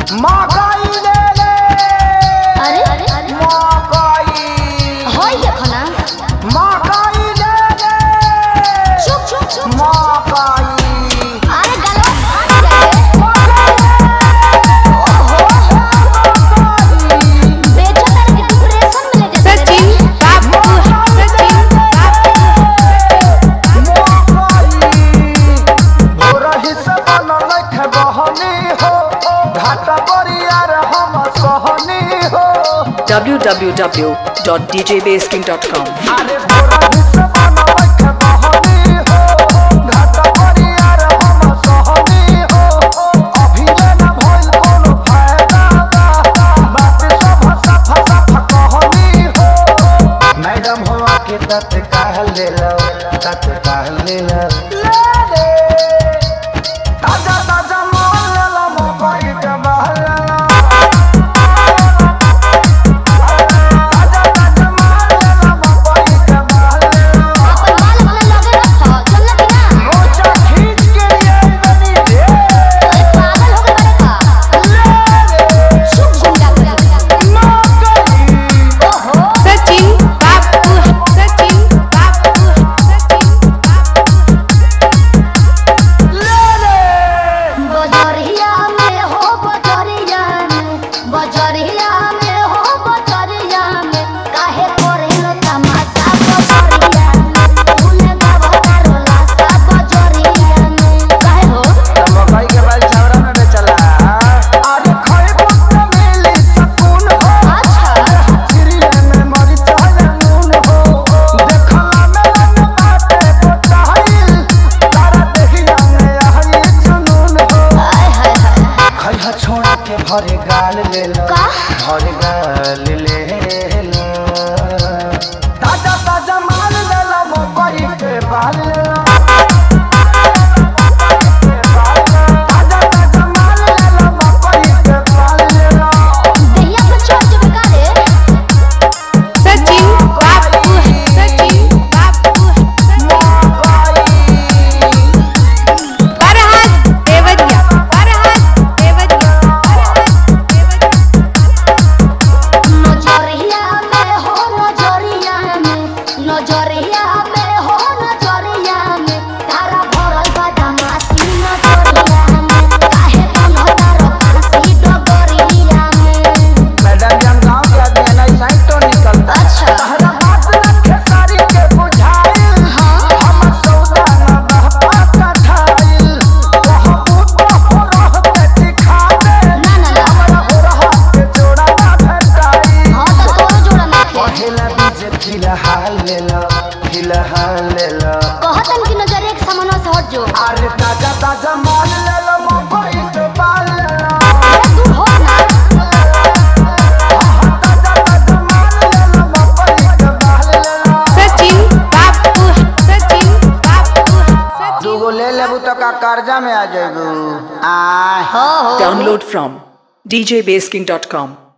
मकई ले ले। अरे मकई होई देखो ना। मकई ले ले। चुप चुप चुप मकई अरे गलवा फाड़ जाए। बेचो तारे के डिप्रेशन में ले जाते। सचिन बाबू सचिन भोरही से बनल खे बहनी हो घाटा बरियार हम सहनी हो। www.djbasking.com अरे भोरही से बनल खे बहनी हो घाटा बरियार हम सहनी हो। अभी ले न भइल कोनो फायदा बात सब सफा सफा कहनी हो। मैडम हो के तत कहल ले लो तत कहल ले लो। ताजा ताजा माल ले लो मकई के बहल ले लो। ताजा ताजा माल ले लो मकई के बहल ले लो। अपन बाल अपने लगे रखो चल ना कि ना। मोचा खींच के ये बनी रे। अरे पागल हो गए बड़े का। चुप गुंडा मकई ओहो सचिन बाबू सचिन बाबू सचिन ले ले। बजरिया में हो बजरिया में बजरिया में हो बजरिया में काहे करेलो तमाशा बजरिया में फूले बाबा रोला सा बजरिया में काहे हो। मकई के बाल छावरा में बेचला। अरे खाए पुत्र मिली सकून हो। अच्छा चिड़िया में मरी चाहे नून हो। देखला में मन बाटे पोचाइल तारा देखिया में आई जुनून हो। हाय हाय हाय खैहा छोड़ा के भरे गाल ले लो का? भरे गाल ले लो। ताजा ताजा माल ले लो मकई के बाल ले लो। ताजा ताजा माल ले लो मकई के बाल ले लो। दहिया पे चढ़ जब का रे। सचिन बाबू सचिन बाबू फरहाद देवरिया नजरिया में हो नजरिया में नजरिया में हो नजरिया में तारा भरल बा दमासी नजरिया में काहे तनो तारो फांसी डबरिया में। मैडम जब गाँव के आदमी है ना साइड तो निकलता। अच्छा तहरा बात रखे सारी के बुझाइल। हाँ हमर सौदा न बहपा कठाइल। बहुत हो रहते दिखा दे। ना ना ना हमरा हो रहा के जोड़ा ना भेटाई। हाँ तो तोरो जोड़ा ना खे। पहला बीज फिलहाल ले लो फिलहाल ले लो। कहतन कि नजरिया के सामने से हट जो। अरे ताजा ताजा माल ले लो मकई के बाल ले लो। अरे दूर हो ना। ताजा ताजा माल ले लो मकई के बाल ले लो। सचिन बाबू सचिन बाबू दूगो ले लेबू तो का कर्जा में आ जाएबू। आ हो Download from djbasking.com